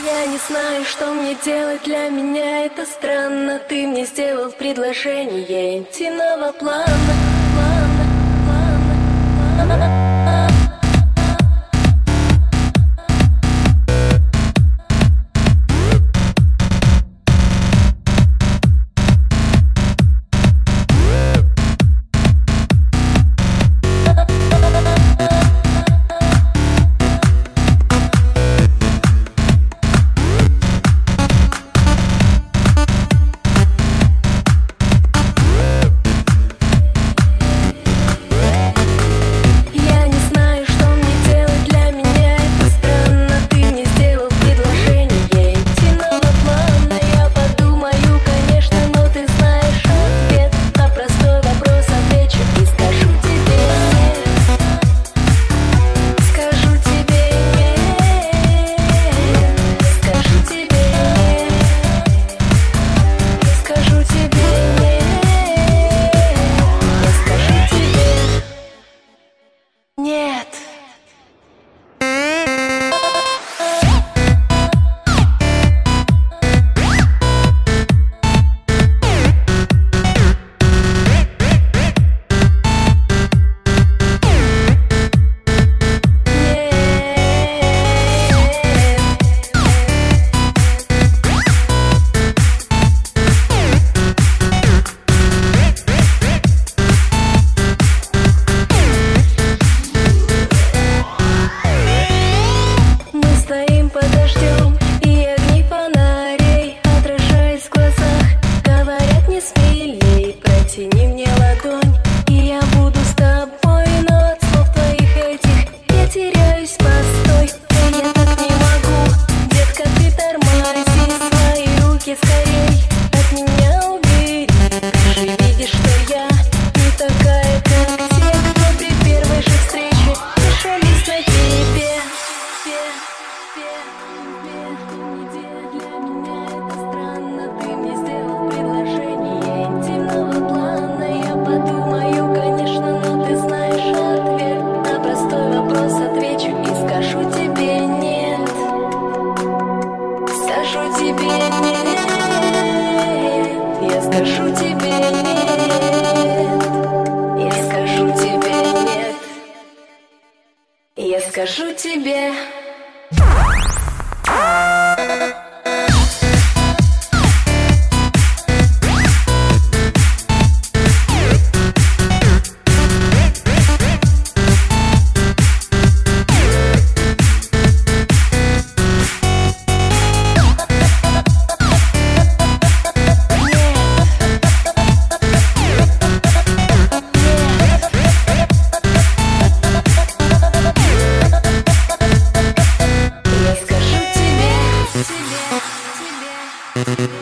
Я не знаю, что мне делать, для меня это странно. Ты мне сделал предложение интимного плана. Протяни мне ладонь, и я буду с тобой. Но от слов твоих этих я теряюсь, постой. Я так не могу, детка, ты тормози. Свои руки скорей от меня убери. Ты же видишь, что я не такая, как те, кто при первой же встрече пришелись на тебе. Для меня это странно. Ты мне сделал предложение интимного плана. Я подумаю, конечно, но ты знаешь ответ. На простой вопрос отвечу и скажу тебе нет. Скажу тебе нет. Я скажу тебе нет. Я скажу тебе нет. Я скажу тебе. Тебе.